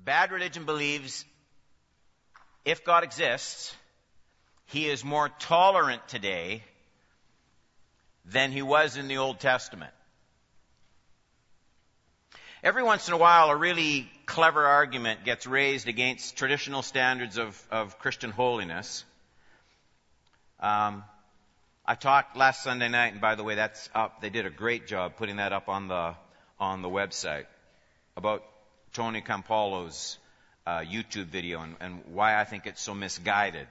Bad religion believes if God exists, he is more tolerant today than he was in the Old Testament. Every once in a while, a really clever argument gets raised against traditional standards of Christian holiness. I talked last Sunday night, and by the way, that's up. They did a great job putting that up on the website about Tony Campolo's YouTube video and why I think it's so misguided.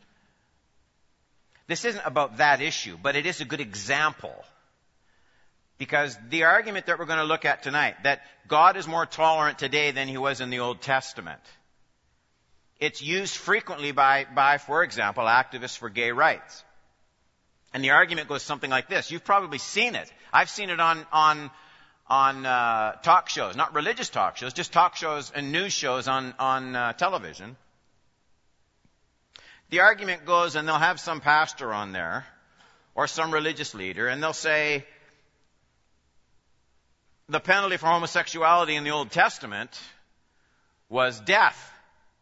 This isn't about that issue, but it is a good example. Because the argument that we're going to look at tonight, that God is more tolerant today than he was in the Old Testament, it's used frequently by, for example, activists for gay rights. And the argument goes something like this. You've probably seen it. I've seen it on talk shows, not religious talk shows, just talk shows and news shows on television. The argument goes, and they'll have some pastor on there, or some religious leader, and they'll say, the penalty for homosexuality in the Old Testament was death.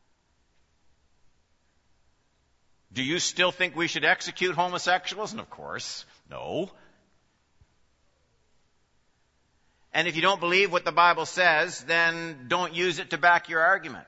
Do you still think we should execute homosexuals? And of course, no. And if you don't believe what the Bible says, then don't use it to back your argument.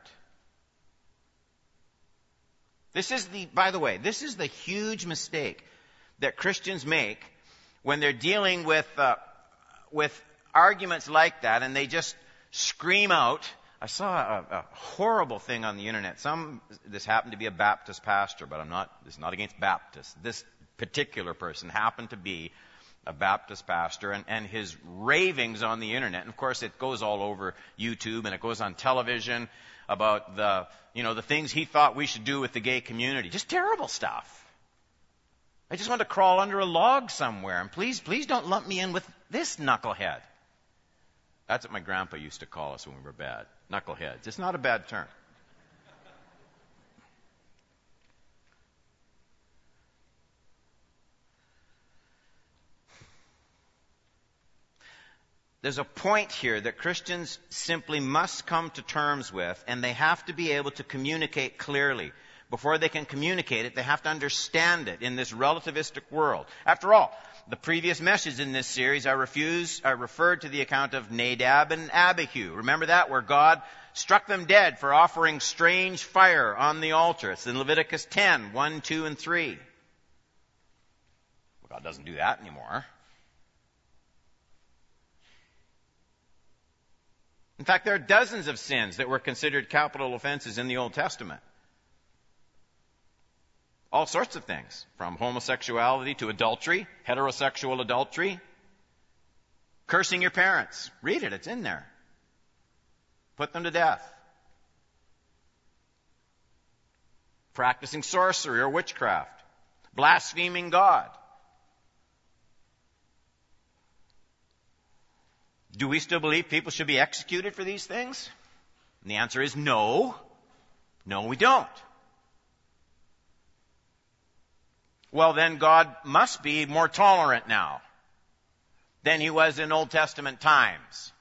By the way, this is the huge mistake that Christians make when they're dealing with arguments like that, and they just scream out. I saw a horrible thing on the internet. This happened to be a Baptist pastor, but this is not against Baptists. This particular person happened to be a Baptist pastor, and his ravings on the internet, and of course it goes all over YouTube and it goes on television about the things he thought we should do with the gay community. Just terrible stuff. I just want to crawl under a log somewhere, and please don't lump me in with this knucklehead. That's what my grandpa used to call us when we were bad. Knuckleheads. It's not a bad term. There's a point here that Christians simply must come to terms with, and they have to be able to communicate clearly. Before they can communicate it, they have to understand it in this relativistic world. After all, the previous message in this series, I referred to the account of Nadab and Abihu. Remember that? Where God struck them dead for offering strange fire on the altar. It's in Leviticus 10, 1, 2, and 3. Well, God doesn't do that anymore. In fact, there are dozens of sins that were considered capital offenses in the Old Testament. All sorts of things, from homosexuality to adultery, heterosexual adultery, cursing your parents. Read it, it's in there. Put them to death. Practicing sorcery or witchcraft. Blaspheming God. Do we still believe people should be executed for these things? And the answer is no. No, we don't. Well, then God must be more tolerant now than he was in Old Testament times.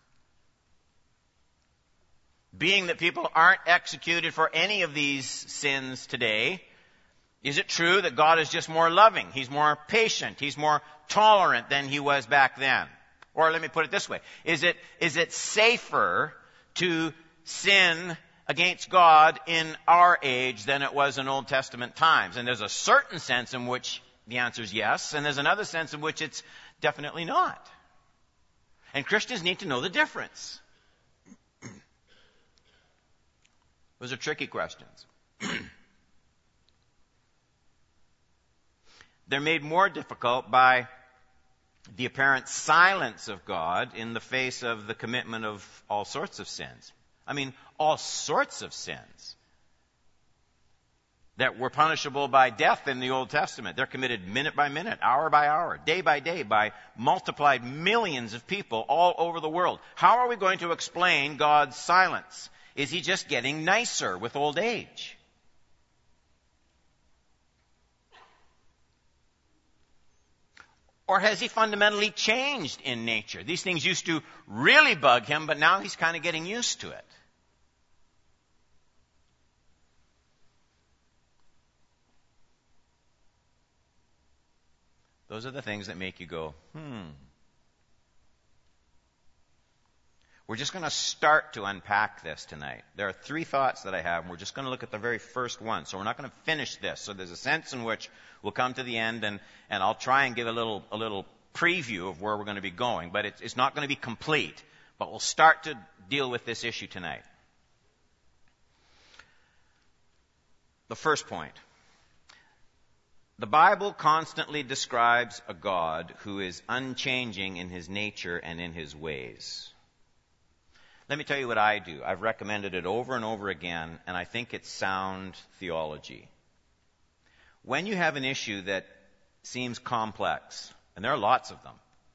Being that people aren't executed for any of these sins today, is it true that God is just more loving? He's more patient. He's more tolerant than he was back then. Or let me put it this way. Is it safer to sin against God in our age than it was in Old Testament times? And there's a certain sense in which the answer is yes, and there's another sense in which it's definitely not. And Christians need to know the difference. Those are tricky questions. They're made more difficult by the apparent silence of God in the face of the commitment of all sorts of sins. I mean, all sorts of sins that were punishable by death in the Old Testament. They're committed minute by minute, hour by hour, day by day by multiplied millions of people all over the world. How are we going to explain God's silence? Is he just getting nicer with old age? Or has he fundamentally changed in nature? These things used to really bug him, but now he's kind of getting used to it. Those are the things that make you go, We're just going to start to unpack this tonight. There are 3 thoughts that I have, and we're just going to look at the very first one. So we're not going to finish this. So there's a sense in which we'll come to the end, and I'll try and give a little preview of where we're going to be going. But it's not going to be complete. But we'll start to deal with this issue tonight. The first point. The Bible constantly describes a God who is unchanging in his nature and in his ways. Let me tell you what I do. I've recommended it over and over again, and I think it's sound theology. When you have an issue that seems complex, and there are lots of them,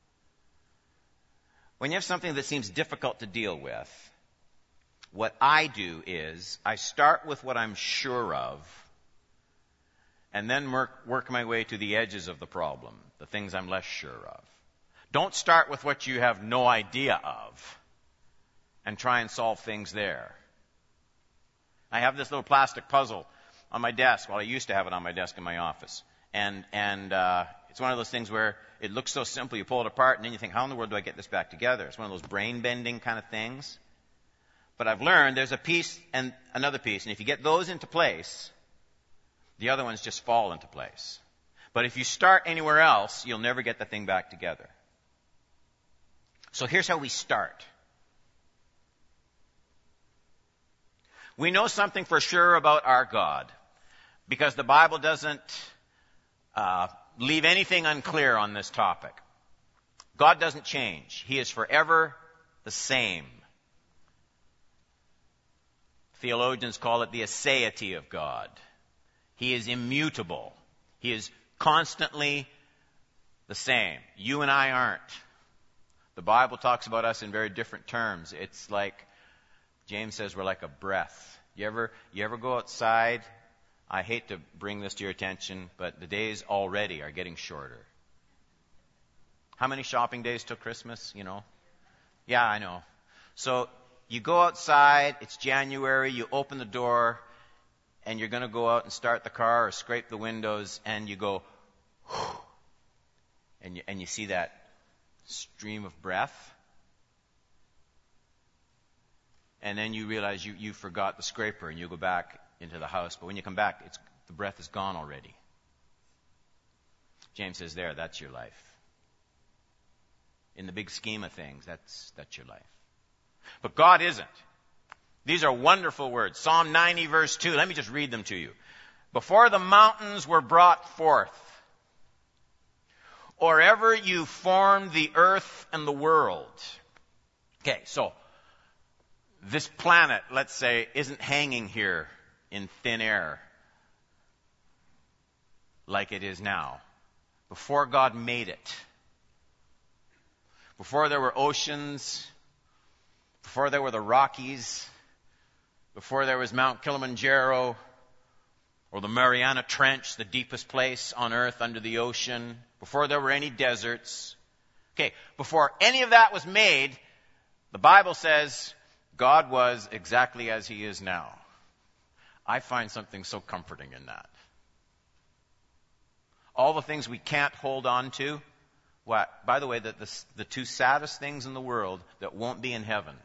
when you have something that seems difficult to deal with, what I do is I start with what I'm sure of, and then work my way to the edges of the problem, the things I'm less sure of. Don't start with what you have no idea of and try and solve things there. I have this little plastic puzzle on my desk. Well, I used to have it on my desk in my office. And it's one of those things where it looks so simple, you pull it apart, and then you think, how in the world do I get this back together? It's one of those brain-bending kind of things. But I've learned there's a piece and another piece, and if you get those into place, the other ones just fall into place. But if you start anywhere else, you'll never get the thing back together. So here's how we start. We know something for sure about our God, because the Bible doesn't leave anything unclear on this topic. God doesn't change. He is forever the same. Theologians call it the aseity of God. He is immutable. He is constantly the same. You and I aren't. The Bible talks about us in very different terms. It's like, James says we're like a breath. You ever go outside? I hate to bring this to your attention, but the days already are getting shorter. How many shopping days till Christmas, you know? Yeah, I know. So you go outside, it's January, you open the door, and you're going to go out and start the car or scrape the windows, and you go, and you see that stream of breath. And then you realize you forgot the scraper, and you go back into the house. But when you come back, the breath is gone already. James says that's your life. In the big scheme of things, that's your life. But God isn't. These are wonderful words. Psalm 90 verse 2. Let me just read them to you. Before the mountains were brought forth, or ever you formed the earth and the world. Okay, so this planet, let's say, isn't hanging here in thin air like it is now. Before God made it, before there were oceans, before there were the Rockies, before there was Mount Kilimanjaro or the Mariana Trench, the deepest place on earth under the ocean, before there were any deserts. Okay, before any of that was made, the Bible says God was exactly as he is now. I find something so comforting in that. All the things we can't hold on to. What? By the way, the 2 saddest things in the world that won't be in heaven.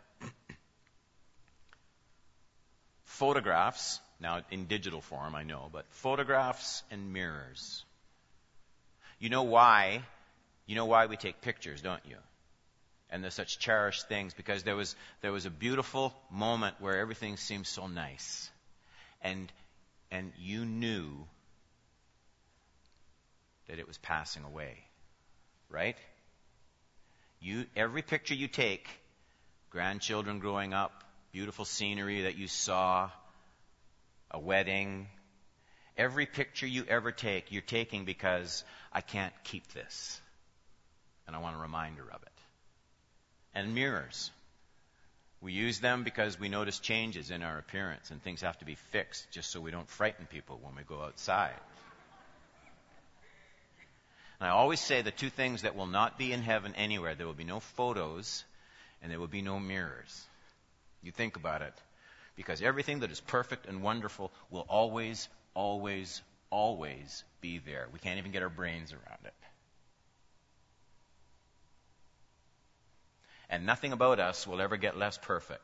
Photographs, now in digital form, I know, but photographs and mirrors. You know why? You know why we take pictures, don't you? And they're such cherished things, because there was a beautiful moment where everything seemed so nice. And you knew that it was passing away. Right? Every picture you take, grandchildren growing up, beautiful scenery that you saw, a wedding, every picture you ever take, you're taking because I can't keep this. And I want a reminder of it. And mirrors. We use them because we notice changes in our appearance, and things have to be fixed just so we don't frighten people when we go outside. And I always say the 2 things that will not be in heaven anywhere, there will be no photos and there will be no mirrors. You think about it. Because everything that is perfect and wonderful will always, always, always be there. We can't even get our brains around it. and nothing about us will ever get less perfect.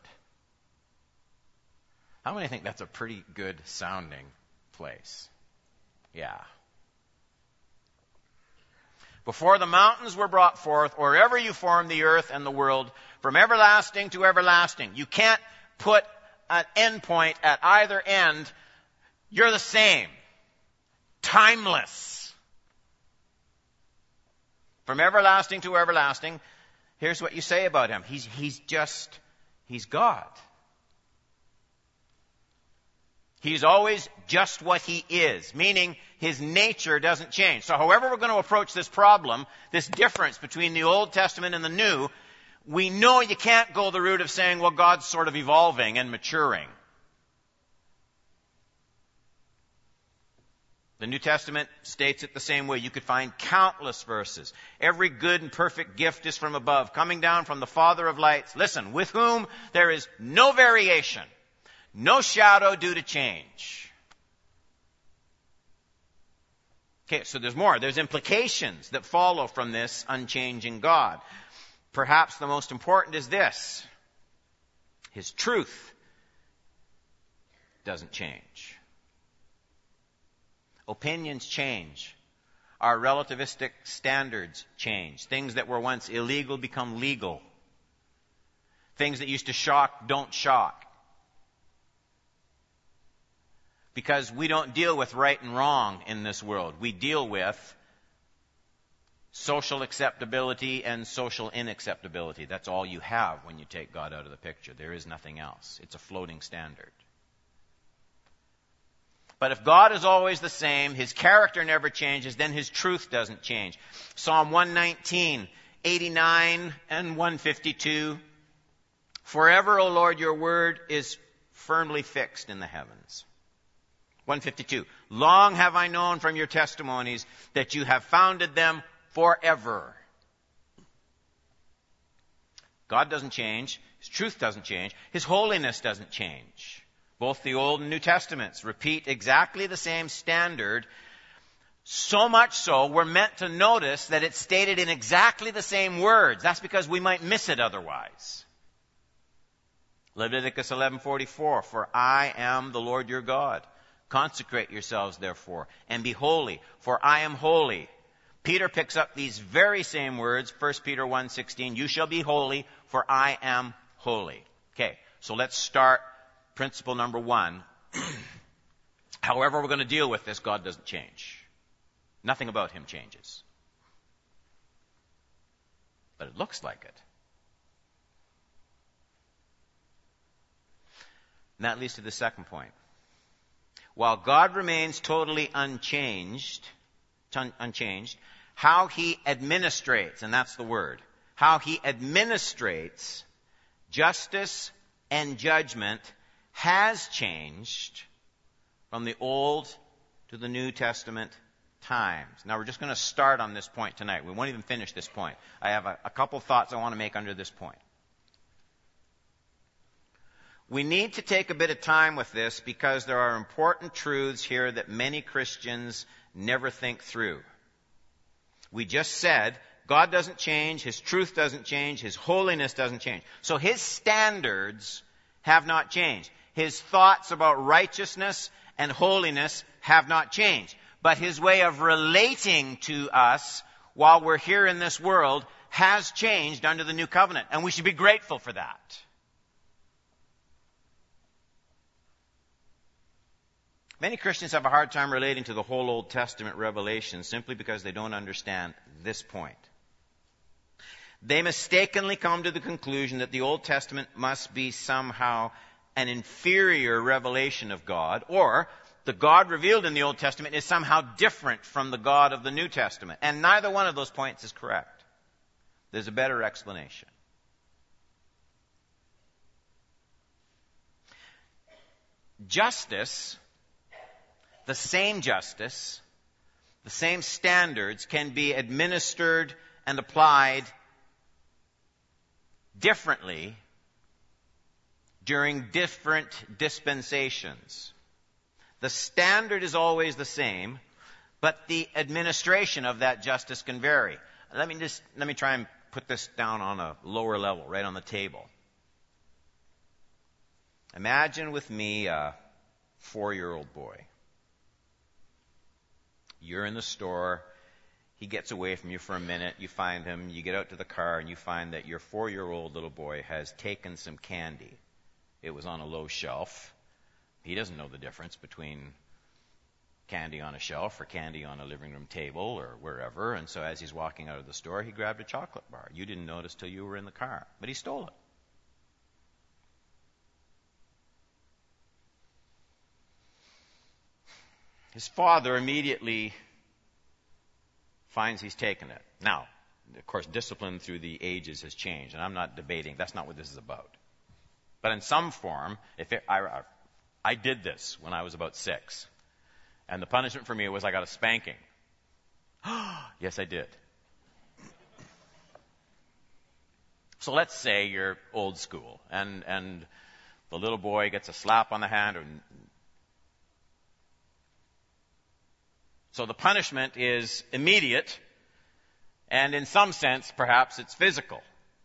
How many think that's a pretty good sounding place? Yeah. Before the mountains were brought forth, or ever you formed the earth and the world, from everlasting to everlasting. You can't put an end point at either end. You're the same. Timeless. From everlasting to everlasting. Here's what you say about him. He's God. He's always just what he is, meaning his nature doesn't change. So however we're going to approach this problem, this difference between the Old Testament and the New, we know you can't go the route of saying, well, God's sort of evolving and maturing. The New Testament states it the same way. You could find countless verses. Every good and perfect gift is from above, coming down from the Father of lights. Listen, with whom there is no variation, no shadow due to change. Okay, so there's more. There's implications that follow from this unchanging God. Perhaps the most important is this. His truth doesn't change. Opinions change. Our relativistic standards change. Things that were once illegal become legal. Things that used to shock don't shock. Because we don't deal with right and wrong in this world. We deal with social acceptability and social inacceptability. That's all you have when you take God out of the picture. There is nothing else. It's a floating standard. But if God is always the same, his character never changes, then his truth doesn't change. Psalm 119, 89 and 152. Forever, O Lord, your word is firmly fixed in the heavens. 152. Long have I known from your testimonies that you have founded them forever. God doesn't change. His truth doesn't change. His holiness doesn't change. Both the Old and New Testaments repeat exactly the same standard. So much so, we're meant to notice that it's stated in exactly the same words. That's because we might miss it otherwise. Leviticus 11:44, for I am the Lord your God. Consecrate yourselves, therefore, and be holy, for I am holy. Peter picks up these very same words, 1 Peter 1:16, you shall be holy, for I am holy. Okay, so let's start principle number 1. However we're going to deal with this, God doesn't change. Nothing about him changes. But it looks like it. And that leads to the second point. While God remains totally unchanged, how he administrates, and that's the word, how he administrates justice and judgment has changed from the Old to the New Testament times. Now we're just going to start on this point tonight. We won't even finish this point. I have a couple thoughts I want to make under this point. We need to take a bit of time with this because there are important truths here that many Christians never think through. We just said God doesn't change, his truth doesn't change, his holiness doesn't change. So his standards have not changed. His thoughts about righteousness and holiness have not changed. But his way of relating to us while we're here in this world has changed under the new covenant. And we should be grateful for that. Many Christians have a hard time relating to the whole Old Testament revelation simply because they don't understand this point. They mistakenly come to the conclusion that the Old Testament must be somehow an inferior revelation of God, or the God revealed in the Old Testament is somehow different from the God of the New Testament. And neither one of those points is correct. There's a better explanation. Justice, the same standards can be administered and applied differently during different dispensations. The standard is always the same, but the administration of that justice can vary. Let me try and put this down on a lower level, right on the table. Imagine with me a 4-year-old boy. You're in the store. He gets away from you for a minute. You find him. You get out to the car, and you find that your 4-year-old little boy has taken some candy. It was on a low shelf. He doesn't know the difference between candy on a shelf or candy on a living room table or wherever. And so as he's walking out of the store, he grabbed a chocolate bar. You didn't notice till you were in the car, but he stole it. His father immediately finds he's taken it. Now, of course, discipline through the ages has changed, and I'm not debating. That's not what this is about. But in some form, I did this when I was about 6. And the punishment for me was I got a spanking. Yes, I did. So let's say you're old school, and the little boy gets a slap on the hand. So the punishment is immediate, and in some sense, perhaps it's physical.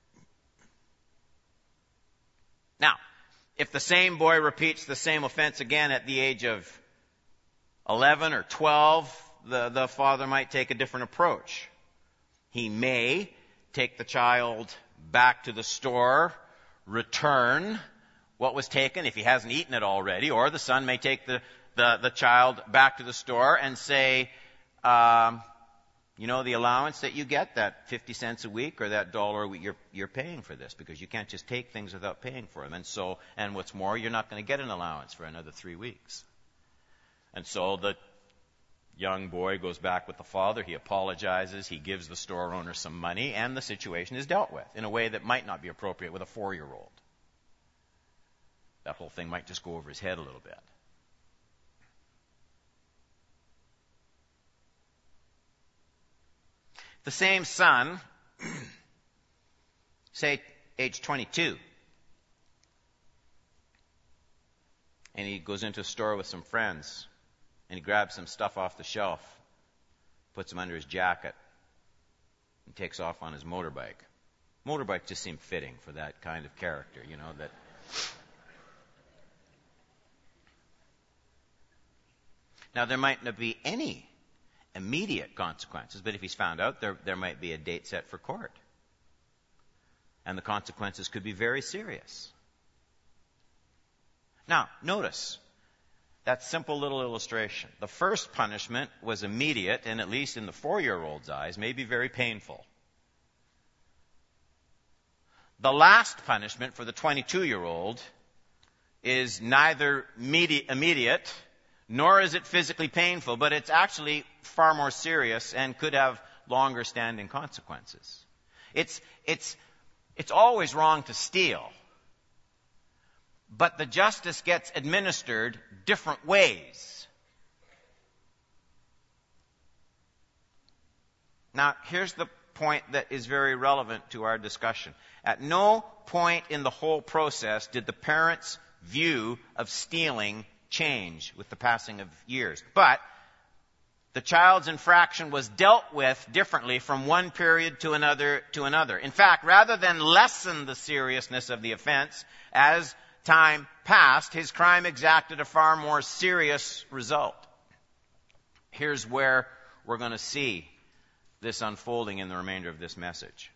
Now, if the same boy repeats the same offense again at the age of 11 or 12, the father might take a different approach. He may take the child back to the store, return what was taken if he hasn't eaten it already, or the son may take the child back to the store and say, the allowance that you get, that 50 cents a week or that $1 a week, you're paying for this because you can't just take things without paying for them. And what's more, you're not going to get an allowance for another 3 weeks. And so the young boy goes back with the father. He apologizes. He gives the store owner some money, and the situation is dealt with in a way that might not be appropriate with a 4-year-old. That whole thing might just go over his head a little bit. The same son, say age 22, and he goes into a store with some friends, and he grabs some stuff off the shelf, puts them under his jacket, and takes off on his motorbike. Motorbikes just seem fitting for that kind of character, that... Now, there might not be any immediate consequences, but if he's found out, there might be a date set for court. And the consequences could be very serious. Now, notice that simple little illustration. The first punishment was immediate, and at least in the 4-year-old's eyes, may be very painful. The last punishment for the 22-year-old is neither immediate, nor is it physically painful, but it's actually far more serious and could have longer standing consequences. It's always wrong to steal, but the justice gets administered different ways. Now, here's the point that is very relevant to our discussion. At no point in the whole process did the parents' view of stealing change with the passing of years. But the child's infraction was dealt with differently from one period to another. In fact, rather than lessen the seriousness of the offense, as time passed, his crime exacted a far more serious result. Here's where we're going to see this unfolding in the remainder of this message.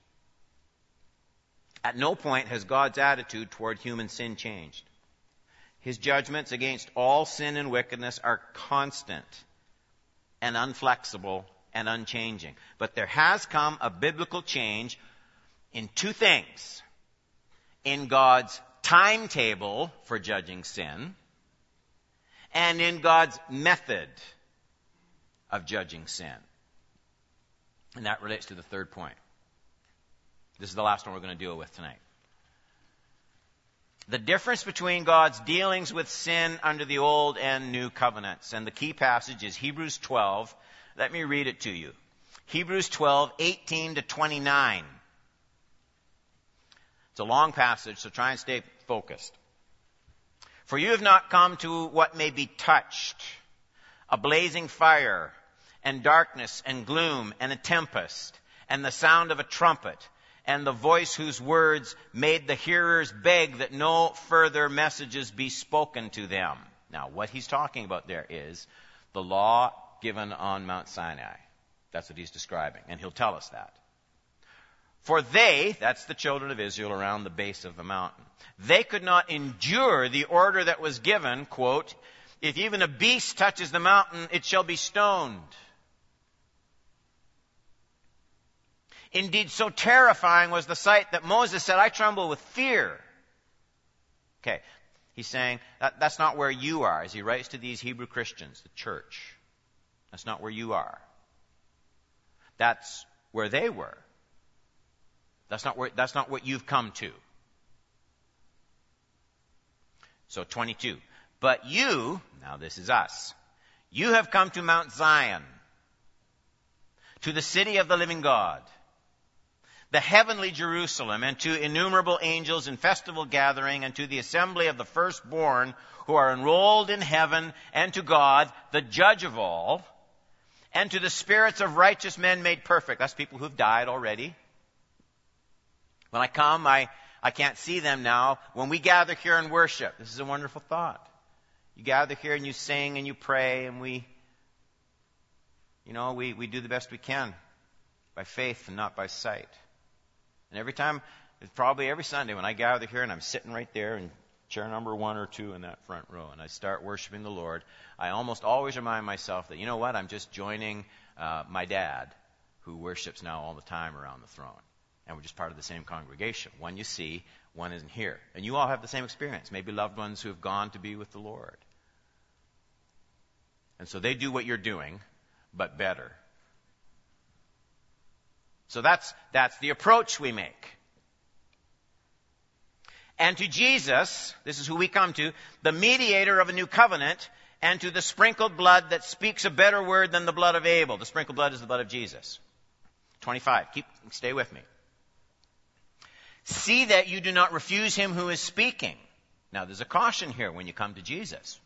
At no point has God's attitude toward human sin changed. His judgments against all sin and wickedness are constant and unflexible and unchanging. But there has come a biblical change in two things. In God's timetable for judging sin, and in God's method of judging sin. And that relates to the third point. This is the last one we're going to deal with tonight. The difference between God's dealings with sin under the Old and New Covenants. And the key passage is Hebrews 12. Let me read it to you. Hebrews 12, 18 to 29. It's a long passage, so try and stay focused. For you have not come to what may be touched, a blazing fire, and darkness, and gloom, and a tempest, and the sound of a trumpet, and the voice whose words made the hearers beg that no further messages be spoken to them. Now, what he's talking about there is the law given on Mount Sinai. That's what he's describing, and he'll tell us that. For they, that's the children of Israel around the base of the mountain, they could not endure the order that was given, quote, if even a beast touches the mountain, it shall be stoned. Indeed, so terrifying was the sight that Moses said, I tremble with fear. Okay, he's saying that's not where you are, as he writes to these Hebrew Christians, the church. That's not where you are. That's where they were. That's not what you've come to. So 22. But you, now this is us, you have come to Mount Zion, to the city of the living God, the heavenly Jerusalem, and to innumerable angels in festival gathering, and to the assembly of the firstborn who are enrolled in heaven, and to God, the judge of all, and to the spirits of righteous men made perfect. That's people who've died already. When I come, I can't see them now. When we gather here and worship, this is a wonderful thought. You gather here and you sing and you pray, and we do the best we can by faith and not by sight. And probably every Sunday when I gather here and I'm sitting right there in chair number 1 or 2 in that front row, and I start worshiping the Lord, I almost always remind myself that, you know what, I'm just joining my dad, who worships now all the time around the throne. And we're just part of the same congregation. One you see, one isn't here. And you all have the same experience. Maybe loved ones who have gone to be with the Lord. And so they do what you're doing, but better. So that's the approach we make. And to Jesus, this is who we come to, the mediator of a new covenant, and to the sprinkled blood that speaks a better word than the blood of Abel. The sprinkled blood is the blood of Jesus. 25. Stay with me. See that you do not refuse him who is speaking. Now, there's a caution here when you come to Jesus.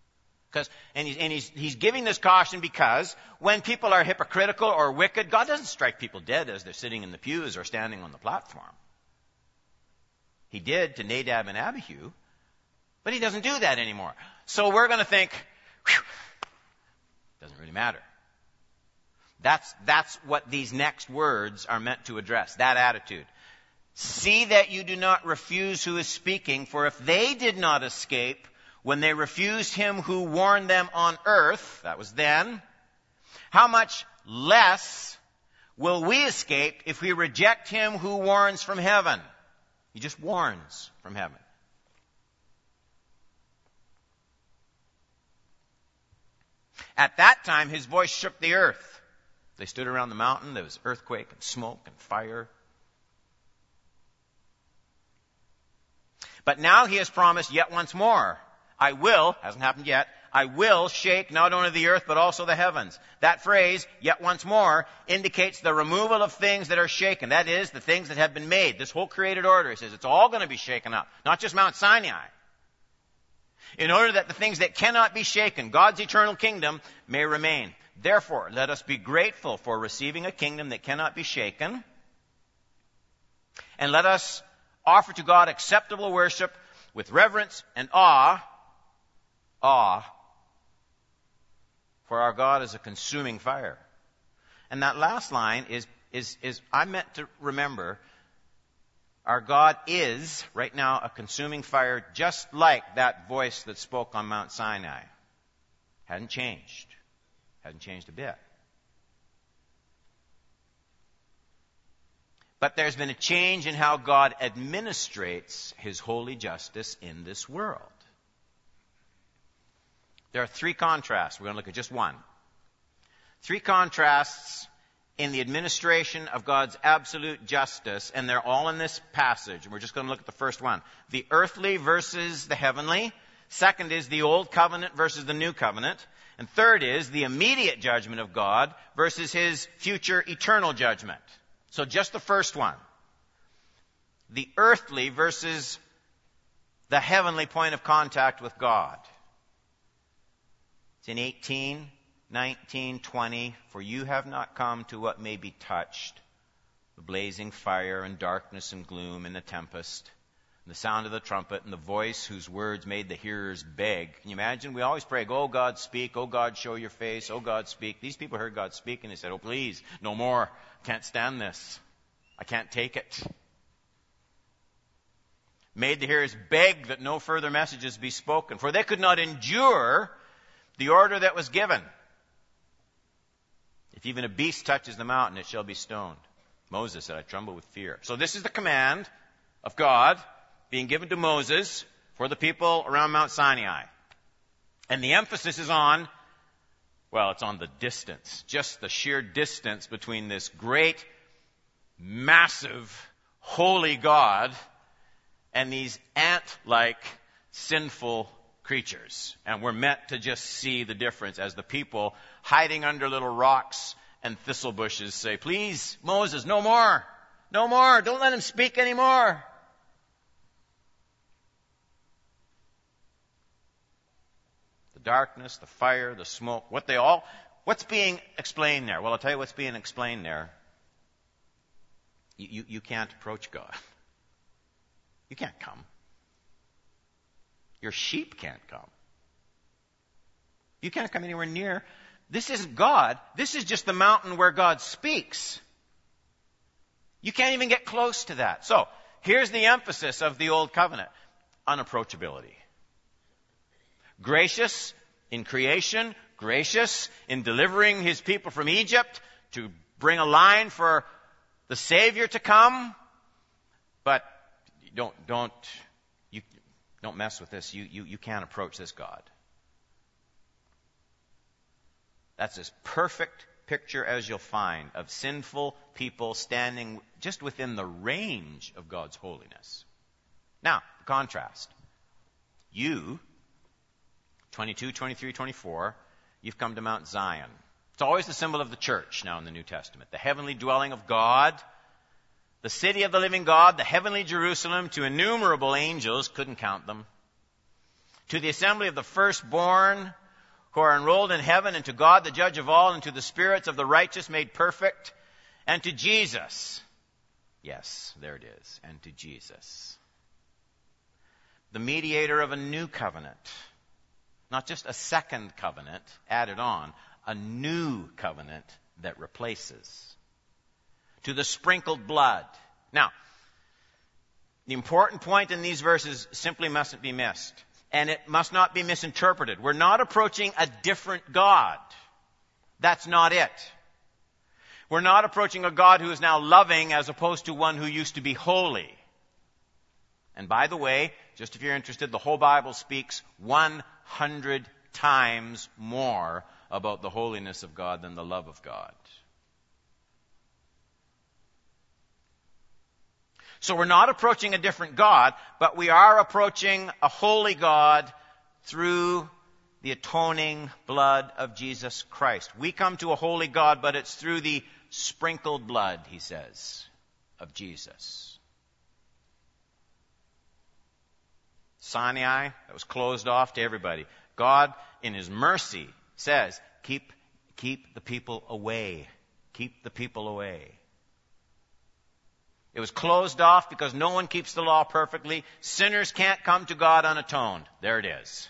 He's giving this caution because when people are hypocritical or wicked, God doesn't strike people dead as they're sitting in the pews or standing on the platform. He did to Nadab and Abihu, but he doesn't do that anymore. So we're going to think, doesn't really matter. That's what these next words are meant to address, that attitude. See that you do not refuse who is speaking, for if they did not escape when they refused him who warned them on earth, that was then, how much less will we escape if we reject him who warns from heaven? He just warns from heaven. At that time, his voice shook the earth. They stood around the mountain. There was earthquake and smoke and fire. But now he has promised yet once more. I will, hasn't happened yet, I will shake not only the earth but also the heavens. That phrase, yet once more, indicates the removal of things that are shaken. That is, the things that have been made. This whole created order, he says, it's all going to be shaken up. Not just Mount Sinai. In order that the things that cannot be shaken, God's eternal kingdom, may remain. Therefore, let us be grateful for receiving a kingdom that cannot be shaken. And let us offer to God acceptable worship with reverence and awe. For our God is a consuming fire. And that last line is I'm meant to remember our God is right now a consuming fire, just like that voice that spoke on Mount Sinai. Hadn't changed a bit. But there's been a change in how God administrates his holy justice in this world. There are 3 contrasts. We're going to look at just one. 3 contrasts in the administration of God's absolute justice, and they're all in this passage. And we're just going to look at the first one. The earthly versus the heavenly. Second is the old covenant versus the new covenant. And third is the immediate judgment of God versus his future eternal judgment. So just the first one. The earthly versus the heavenly point of contact with God. It's in 18, 19, 20. For you have not come to what may be touched the blazing fire and darkness and gloom and the tempest, and the sound of the trumpet and the voice whose words made the hearers beg. Can you imagine? We always pray, "Oh God, speak. Oh God, show your face. Oh God, speak." These people heard God speak and they said, "Oh please, no more. Can't stand this. I can't take it." Made the hearers beg that no further messages be spoken, for they could not endure the order that was given. "If even a beast touches the mountain, it shall be stoned." Moses said, "I tremble with fear." So this is the command of God being given to Moses for the people around Mount Sinai. And the emphasis is on, well, it's on the distance, just the sheer distance between this great, massive, holy God and these ant-like, sinful creatures. And we're meant to just see the difference as the people hiding under little rocks and thistle bushes say, "Please, Moses, no more. No more. Don't let him speak anymore." The darkness, the fire, the smoke, what's being explained there? Well, I'll tell you what's being explained there. You can't approach God. You can't come. Your sheep can't come. You can't come anywhere near. This isn't God. This is just the mountain where God speaks. You can't even get close to that. So, here's the emphasis of the Old Covenant. Unapproachability. Gracious in creation, gracious in delivering his people from Egypt to bring a line for the Savior to come. But don't mess with this. You can't approach this God. That's as perfect picture as you'll find of sinful people standing just within the range of God's holiness. Now, the contrast. You, 22, 23, 24, you've come to Mount Zion. It's always the symbol of the church now in the New Testament. The heavenly dwelling of God, the city of the living God, the heavenly Jerusalem, to innumerable angels, couldn't count them, to the assembly of the firstborn who are enrolled in heaven, and to God, the judge of all, and to the spirits of the righteous made perfect, and to Jesus. Yes, there it is. And to Jesus, the mediator of a new covenant. Not just a second covenant added on, a new covenant that replaces. To the sprinkled blood. Now, the important point in these verses simply mustn't be missed. And it must not be misinterpreted. We're not approaching a different God. That's not it. We're not approaching a God who is now loving as opposed to one who used to be holy. And by the way, just if you're interested, the whole Bible speaks 100 times more about the holiness of God than the love of God. So we're not approaching a different God, but we are approaching a holy God through the atoning blood of Jesus Christ. We come to a holy God, but it's through the sprinkled blood, he says, of Jesus. Sinai, that was closed off to everybody. God, in his mercy, says, keep the people away. Keep the people away. It was closed off because no one keeps the law perfectly. Sinners can't come to God unatoned. There it is.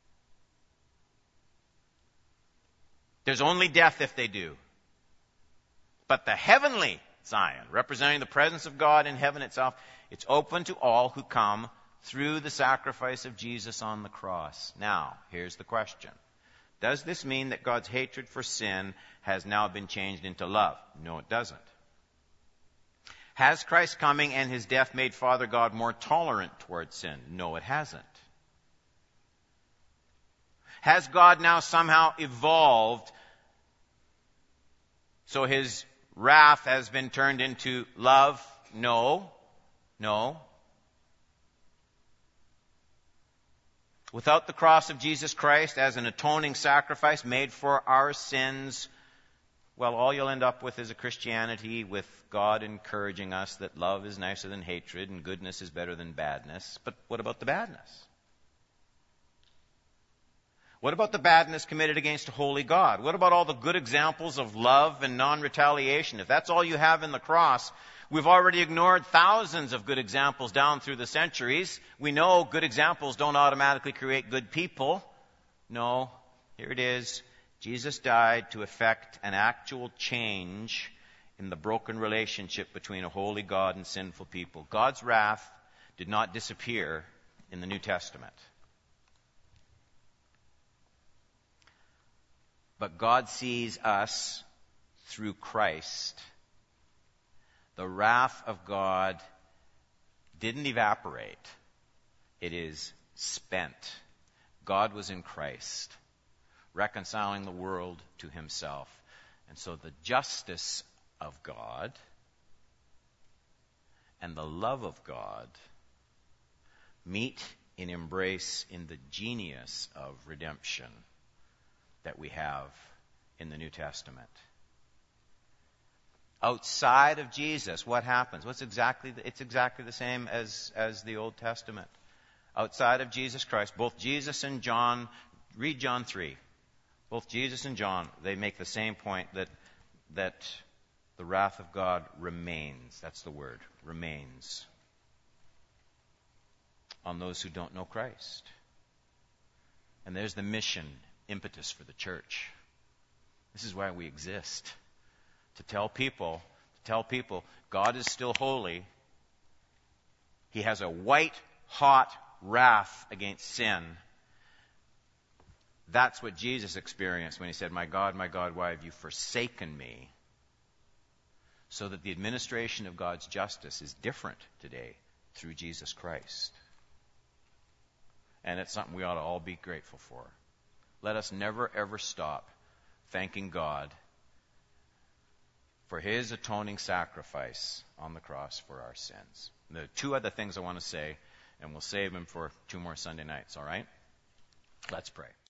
There's only death if they do. But the heavenly Zion, representing the presence of God in heaven itself, it's open to all who come through the sacrifice of Jesus on the cross. Now, here's the question. Does this mean that God's hatred for sin has now been changed into love? No, it doesn't. Has Christ's coming and his death made Father God more tolerant towards sin? No, it hasn't. Has God now somehow evolved so his wrath has been turned into love? No. Without the cross of Jesus Christ as an atoning sacrifice made for our sins, well, all you'll end up with is a Christianity with God encouraging us that love is nicer than hatred and goodness is better than badness. But what about the badness? What about the badness committed against a holy God? What about all the good examples of love and non-retaliation? If that's all you have in the cross, we've already ignored thousands of good examples down through the centuries. We know good examples don't automatically create good people. No, here it is. Jesus died to effect an actual change in the broken relationship between a holy God and sinful people. God's wrath did not disappear in the New Testament. But God sees us through Christ. The wrath of God didn't evaporate. It is spent. God was in Christ, reconciling the world to himself. And so the justice of God and the love of God meet in embrace in the genius of redemption that we have in the New Testament. Outside of Jesus, what happens? It's exactly the same as the Old Testament. Outside of Jesus Christ, both Jesus and John, read John 3. Both Jesus and John, they make the same point that the wrath of God remains. That's the word, remains, on those who don't know Christ. And there's the mission impetus for the church. This is why we exist. To tell people God is still holy. He has a white hot wrath against sin. That's what Jesus experienced when he said, my God, why have you forsaken me? So that the administration of God's justice is different today through Jesus Christ. And it's something we ought to all be grateful for. Let us never, ever stop thanking God for his atoning sacrifice on the cross for our sins. And there are two other things I want to say, and we'll save them for 2 more Sunday nights, all right? Let's pray.